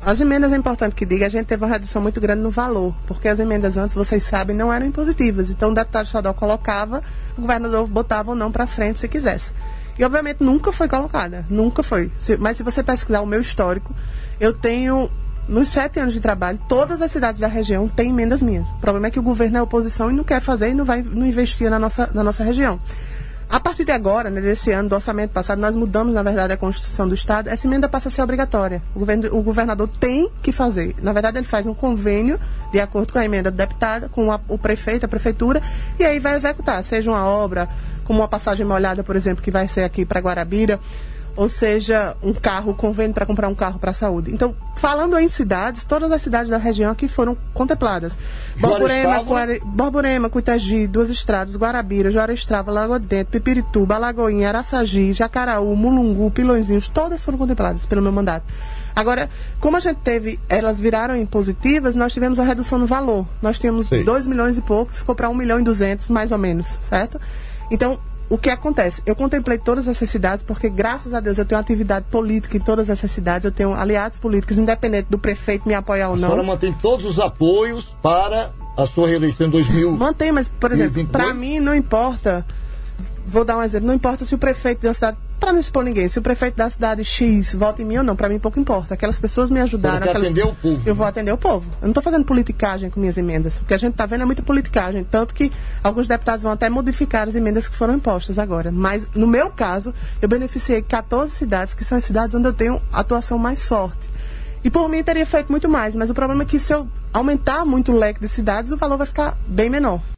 as emendas é importante que diga, a gente teve uma redução muito grande no valor, porque as emendas antes, vocês sabem, não eram impositivas. Então o deputado estadual colocava, o governador botava ou não para frente se quisesse. E obviamente nunca foi colocada, nunca foi. Mas se você pesquisar o meu histórico, eu tenho, nos 7 anos de trabalho, todas as cidades da região têm emendas minhas. O problema é que o governo é oposição e não quer fazer e não investir na nossa região. A partir de agora, né, desse ano, do orçamento passado, nós mudamos, na verdade, a Constituição do Estado. Essa emenda passa a ser obrigatória. O governador tem que fazer. Na verdade, ele faz um convênio, de acordo com a emenda do deputado, com o prefeito, a prefeitura, e aí vai executar, seja uma obra, como uma passagem molhada, por exemplo, que vai ser aqui para Guarabira, ou seja, um carro, convênio para comprar um carro para a saúde. Então, falando em cidades, todas as cidades da região aqui foram contempladas. Borborema, Cuitagi, Duas Estradas, Guarabira, Joarestrava, Lagoa Dentro, Pipirituba, Alagoinha, Araçagi, Jacaraú, Mulungu, Pilõezinhos, todas foram contempladas pelo meu mandato. Agora, como a gente teve, elas viraram impositivas, nós tivemos a redução no valor. Nós tínhamos 2 milhões e pouco, ficou para 1.200.000, mais ou menos, certo? Então, o que acontece? Eu contemplei todas essas cidades porque, graças a Deus, eu tenho atividade política em todas essas cidades, eu tenho aliados políticos, independente do prefeito me apoiar ou não. A senhora mantém todos os apoios para a sua reeleição em 2000? Mantém, mas, por exemplo, para mim não importa, vou dar um exemplo, não importa se o prefeito de uma cidade, para não expor ninguém, se o prefeito da cidade X vota em mim ou não, para mim pouco importa. Aquelas pessoas me ajudaram. Atender o povo. Eu vou atender o povo. Eu não estou fazendo politicagem com minhas emendas. O que a gente está vendo é muita politicagem. Tanto que alguns deputados vão até modificar as emendas que foram impostas agora. Mas, no meu caso, eu beneficiei 14 cidades, que são as cidades onde eu tenho atuação mais forte. E por mim teria feito muito mais. Mas o problema é que se eu aumentar muito o leque de cidades, o valor vai ficar bem menor.